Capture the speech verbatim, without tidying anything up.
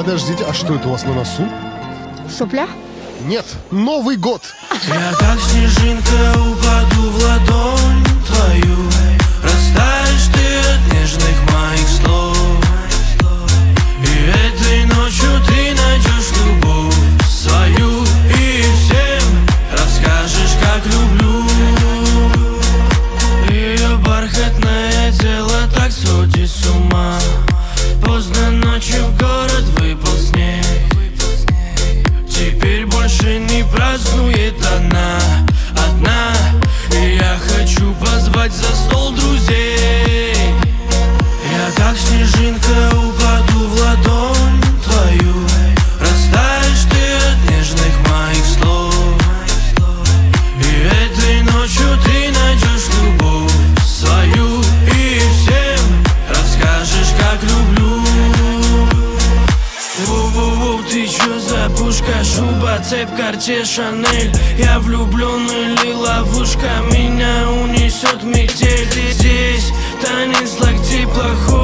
Подождите, а что это у вас на носу? Сопля? Нет, Новый год. Я как снежинка упаду в ладонь твою. Растаешь ты от нежных моих слов. И этой ночью ты найдешь любовь свою. И всем расскажешь, как люблю. Ее бархатное тело так сводит с ума. Поздно ночью в город выпал снег. Теперь больше не празднует она одна. И я хочу позвать за стол друзей. Я как снежинка упаду в ладонь твою. Растаешь ты от нежных моих слов. И этой ночью ты найдешь любовь свою. И всем расскажешь, как люблю. Воу-воу-воу, ты чё за пушка? Шуба, цепь, Cartier, Шанель. Я влюбленный, ловушка. Меня унесет метель. Здесь танец локтей плохой.